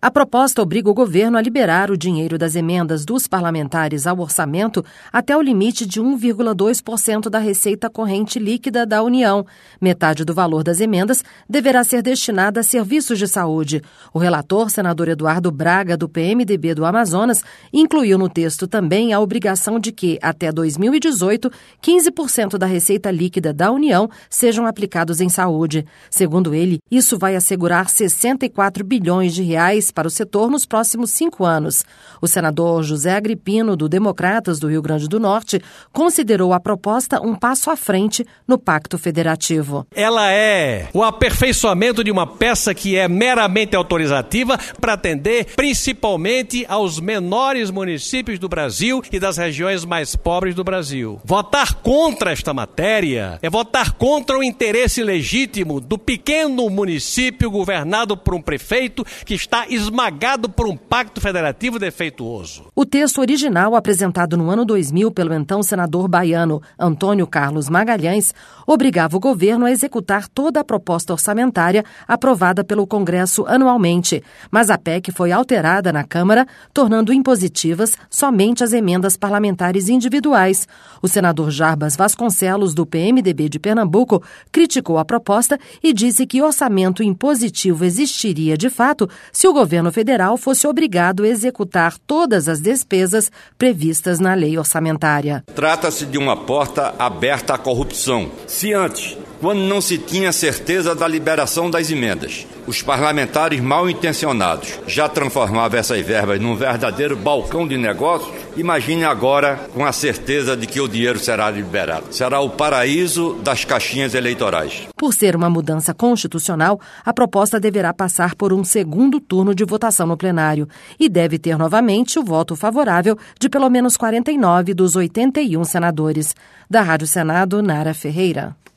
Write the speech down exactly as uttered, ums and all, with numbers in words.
A proposta obriga o governo a liberar o dinheiro das emendas dos parlamentares ao orçamento até o limite de um vírgula dois por cento da receita corrente líquida da União. Metade do valor das emendas deverá ser destinada a serviços de saúde. O relator, senador Eduardo Braga, do P M D B do Amazonas, incluiu no texto também a obrigação de que, até dois mil e dezoito, quinze por cento da receita líquida da União sejam aplicados em saúde. Segundo ele, isso vai assegurar sessenta e quatro bilhões de reais para o setor nos próximos cinco anos. O senador José Agripino, do Democratas do Rio Grande do Norte, considerou a proposta um passo à frente no Pacto Federativo. Ela é o aperfeiçoamento de uma peça que é meramente autorizativa para atender principalmente aos menores municípios do Brasil e das regiões mais pobres do Brasil. Votar contra esta matéria é votar contra o interesse legítimo do pequeno município governado por um prefeito que está esmagado por um pacto federativo defeituoso. O texto original, apresentado no ano dois mil pelo então senador baiano Antônio Carlos Magalhães, obrigava o governo a executar toda a proposta orçamentária aprovada pelo Congresso anualmente, mas a P E C foi alterada na Câmara, tornando impositivas somente as emendas parlamentares individuais. O senador Jarbas Vasconcelos, do P M D B de Pernambuco, criticou a proposta e disse que orçamento impositivo existiria de fato se o governo federal fosse obrigado a executar todas as despesas previstas na lei orçamentária. Trata-se de uma porta aberta à corrupção. Se antes, quando não se tinha certeza da liberação das emendas, os parlamentares mal intencionados já transformavam essas verbas num verdadeiro balcão de negócios, imagine agora com a certeza de que o dinheiro será liberado. Será o paraíso das caixinhas eleitorais. Por ser uma mudança constitucional, a proposta deverá passar por um segundo turno de votação no plenário e deve ter novamente o voto favorável de pelo menos quarenta e nove dos oitenta e um senadores. Da Rádio Senado, Nara Ferreira.